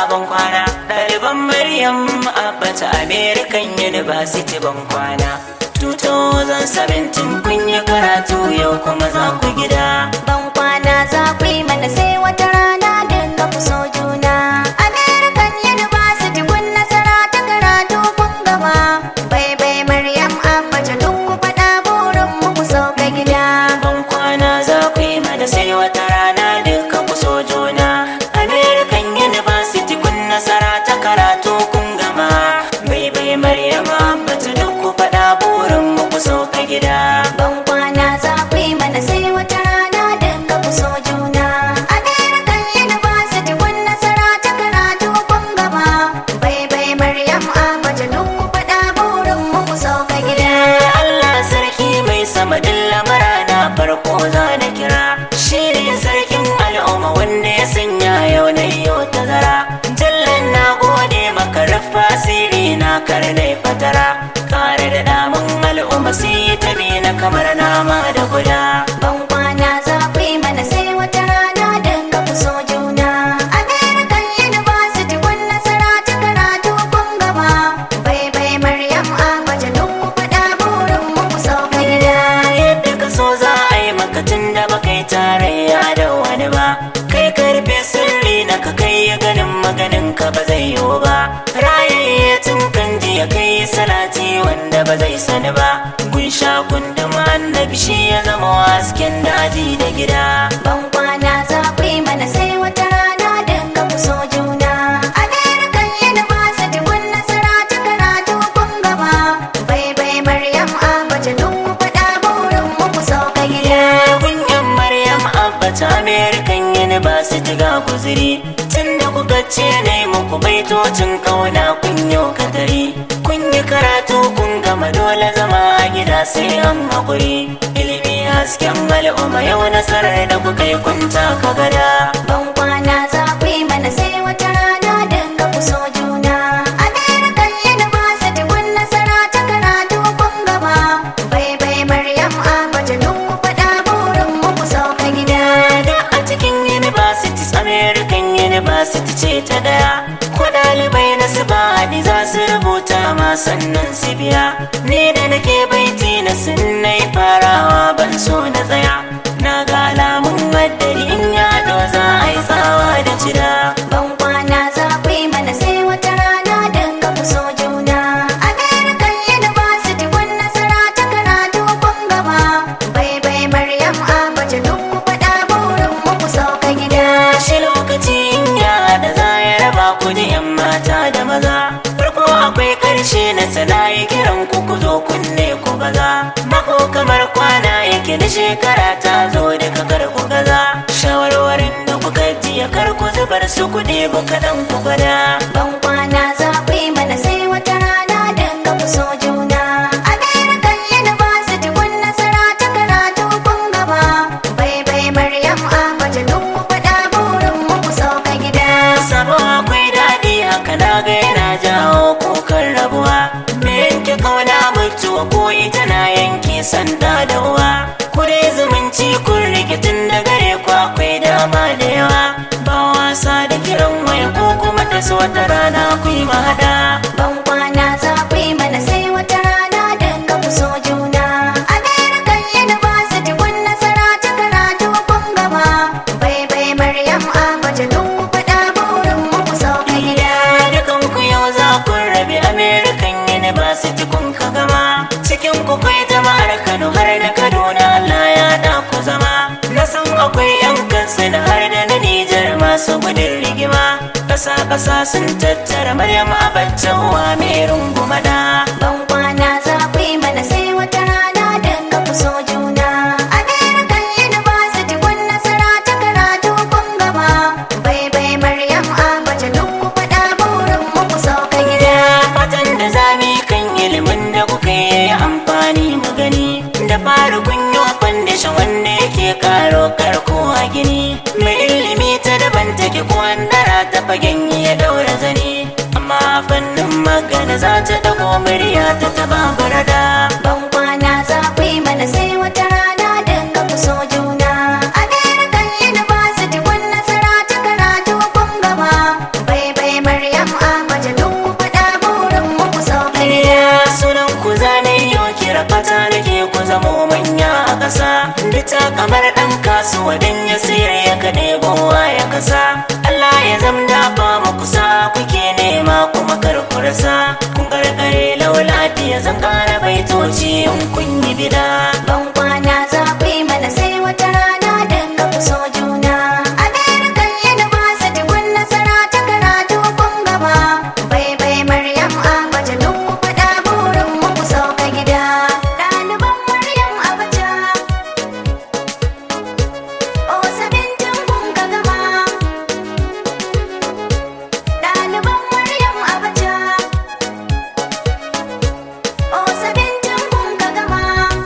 ban kwana. Ɗaliban Maryam Abba ta American University ban kwana. 2017 kun yi karatu yau kuma za ku gida. Ban kwana za ku yi mana sai wata rana duka ku so juna. American University kun nasara ta karatu kun gama. Bai Maryam Abba ta duk ku faɗa burin mu ku sauka gida. Ban kwana za ku yi mana sai wata rana duka ku so juna. American University kun nasara ta karatu kun gama. Bai Maryam Abba ta duk ku faɗa burin mu ku sauka gida. Ban kwana za ku yi mana sai wata rana duka ku so juna. American University kun nasara ta karatu kun gama. Bai Maryam Abba ta duk ku faɗa burin mu ku sauka gida. Allah sarki mai sama din lamara na farko za na kira. Shi ne sarkin al'umma wanda ya sanya yau na yau tazara. Jallan na gode maka rufa asiri na karnai fatara. Kare da damun al'umma sai ta bi na kamar nama da guda. Ban kwana za ku yi mana sai wata rana duka ku so juna. American University kun nasara ta karatu kun gama. Bai Maryam Abba ta duk ku faɗa burin mu ku sauka gida. Yadda ka so za a yi maka tun da baka yi tarayya da wani ba. Kai karfe sirri na ka kai ganin maganin ka ba zai yiwu ba. Rayayye tun kan jiya kai salati wanda ba zai sani ba. Kun sha kundin annabi shi ya zama hasken daji da gida. Ban kwana za ku yi mana sai wata rana duka ku so juna. American University kun nasara ta karatu kun gama. Bai Maryam Abba ta duk ku faɗa burin mu ku sauka gida. Kun yan Maryam Abba ta American University ga guziri. Tun da kuka ce ne muku baitocin kauna kun yau katari. Kun yi karatu kun gama dole zama a gida sai an haƙuri. Ilimi hasken al'umma yau nasarar da kuka yi kun taka gada. Ban kwana za ku yi mana sai wata rana duka ku so juna. American University kun nasara ta karatu kun gama. Bai Maryam Abba ta duk ku faɗa burin mu ku sauka gida. Da a cikin universities American University ce ta daya. Ko ɗalibai na su ba za su rubuta ma sannan su biya. Ni da nake baiti na sunnai farawa ban so na tsaya. Na ga alamun maddari in yaɗo za a yi tsawa da jira. Ban kwana za ku yi mana sai wata rana duka ku so juna. American University kun nasara ta karatu kun gama. Bai Maryam Abba ta duk ku faɗa burin mu ku sauka gida. Shi lokaci in ya da za ya raba ku da 'yan mata da maza. Farko akwai ƙarshe na sana'i kiran ku ku zo kunne ku baza. Mako kamar kwana yake da shekara ta zo daga kar ku gaza. Shawarwarin da kuka jiya kar ku zubar su kuɗi ba kaɗan ku gada. Ban kwana za ku yi mana sai wata rana duka ku so juna. American University kun nasara ta karatu kun gama. Bai Maryam Abba ta duk ku faɗa burin mu ku sauka gida. Sabo akwai daɗi haka na ga yana jawo kokar rabuwa. Me yanke kauna mutuwa ko ita na yanke sanda da uwa. Kure zumunci kun rikitin da gare ku akwai dama da yawa. Ba wasa da kiran waya ko kuma ta so wata rana ku yi mahada. Ban kwana za ku yi mana sai wata rana duka ku so juna. American University kun nasara ta karatu kun gama. Bai Maryam Abba ta duk ku faɗa burin mu ku sauka gida. Dukan ku yau za ku rabi American University kun ka gama. Cikin ku kai jama'ar Kano har da Kaduna Allah ya da ku zama. Na san akwai 'yan Katsina har da na Nijar masu gudun rigima. Ƙasa sun tattara Maryam Abacha uwa mai runguma da. Ban kwana za ku yi mana sai wata rana duka ku so juna. American University kun nasara ta karatu kun gama. Bai Maryam Abba ta duk ku faɗa burin mu ku sauka gida. Fatan da zami kan ilimin da kuka yi amfani mu gani. Da fara kun yi foundation wanda yake karo karko a gini. Mai ilimi ta daban take ko andara ta fagen ya daura zani. Amma fannin magana za ta dago murya ta taba barada. Ban kwana za ku yi mana sai wata rana duka ku so juna. American University kun nasara ta karatu kun gama. Bai kasa. Allah ya zamda ba mu kusa, kuke nema kuma karkurasa. Kun karkare laulati zan kara baitoci in kun yi bida. Ban kwana za ku yi mana sai wata rana duka ku so juna. American University kun nasara ta karatu kun gaba. Bai Maryam Abacha duk ku faɗa burin mu ku sauka gida. Ɗaliban Maryam Abacha, o sabintin kun ka gama. Ɗaliban Maryam Abacha, o sabintin kun ka gama.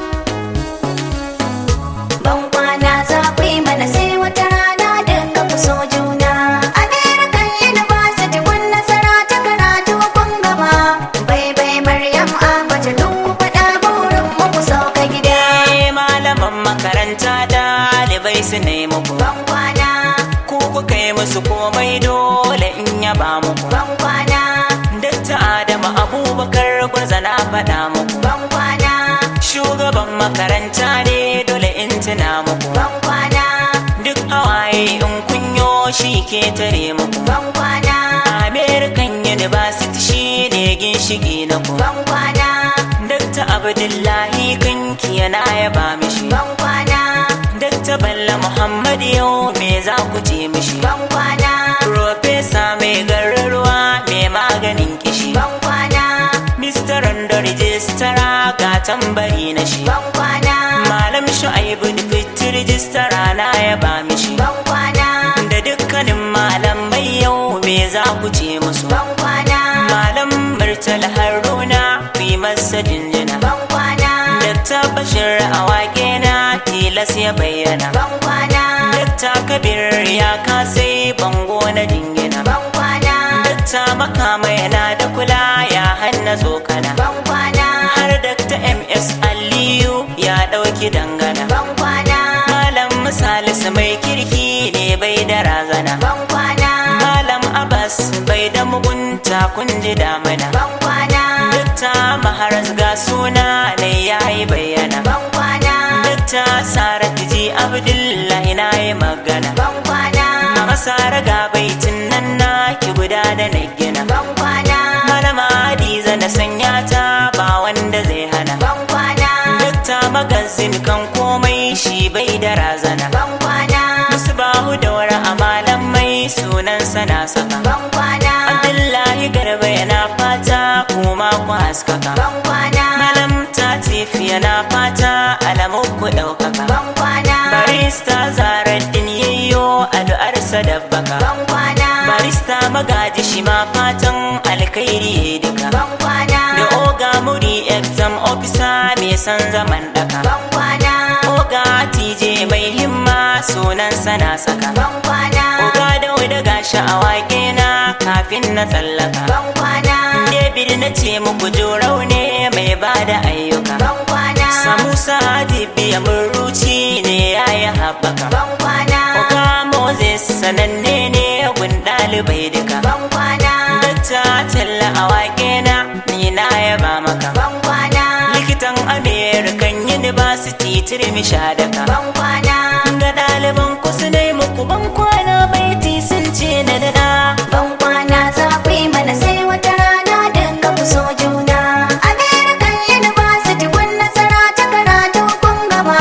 Ban kwana za ku yi mana sai wata rana duka ku so juna. American University kun nasara ta karatu kun gaba. Bai Maryam Abacha duk ku faɗa burin mu ku sauka gida. Malaman makaranta ɗalibai su ne muku. Ban kwana, Ku kuka yi musu komai dole in yaba muku. ban kwana, Dakta Adamu Abubakar Gwarza na faɗa muku. ban kwana, Shugaban makaranta ne dole in tuna muku. ban kwana, Duk hawaye in kunyo shi ke tare muku. ban kwana, American University shi ne ginshiki na ku. ban kwana, Dakta Abdullahi kanki yana yaba mishi. ban kwana, Dakta Bello Muhammad yau me za ku ce mishi. ban kwana, Profesa mai gararwa mai maganin kishi. ban kwana, Mr. Rondo Rijistara ga tambari na shi. ban kwana, Malam Shu'aibu Dufit Rijistara na yaba mishi. ban kwana, Da dukkanin malamai yau me za ku ce musu. ban kwana, Malam Murtala Haruna ku yi masa jinjina. ban kwana, Dakta Bashir a waƙe na tilas ya bayyana. ban kwana, Dakta Kabir ya kasai bango na jingina. ban kwana, Dakta Makama yana da kula ya hanna tsokana. ban kwana, Har Dakta MS Aliyu ya ɗauki dangana. ban kwana, Malam Salisu mai kirki ne bai da razana. ban kwana, Malam Abbas bai da mugunta kun ji damana. ban kwana, Dakta Maharaz ga suna ne ya yi bayyana. ban kwana, Dakta Saratu ji Abdullahi na yi magana. ban kwana, A masara ga baitin nan na ki guda da na gina. ban kwana, Malama Hadiza na sanya ta ba wanda zai hana. ban kwana, Dakta magazin kan komai shi bai da razana. ban kwana, Musu bahu daura a malamai sunan sana saka. ban kwana, Abdullahi Garba yana fata kuma ku haskaka. ban kwana, Malam Tatifi yana fata alamu ku ɗaukaka. ban kwana, Barista Zaraddin yayyo addu'arsa dabbaka. ban kwana, Barista Magaji shi ma fatan alkhairi ya duka. ban kwana, Da Oga Muri exam officer mai san zaman daka. ban kwana, Oga TJ mai himma sunan sana saka. ban kwana, Oga Dauda gashi a waƙe na kafin na tsallaka. ban kwana, David na ce muku jorau ne mai bada ayyuka. ban kwana, Samusa Dibiya Muruci ne ya yi haɓaka. ban kwana, Oga Moses sananne ne gun ɗalibai duka. ban kwana, Dakta Talla a waƙe na ni na yaba maka. ban kwana, Likitan American University Turmi Shadaka. ban kwana, Ga ɗaliban ku su dai muku ban kwana baiti sun ce na dada. ban kwana za ku yi mana sai wata rana duka ku so juna. American University kun nasara ta karatu kun gaba.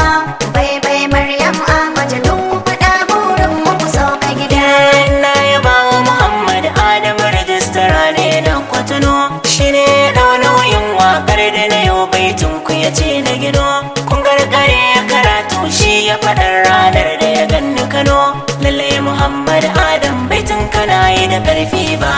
Bai Maryam Abacha duk ku faɗa burin mu ku sauka gida. Na yaba wa Muhammad Adamu Rijistara ne na Kwatano. Shi ne ɗau nauyin waƙar da na yau baitin ku ya ce na gido. Kun gargare karatu shi ya faɗar ranar da ya ganni Kano. Lallai Muhammad Adam baitin kana yi da ƙarfi ba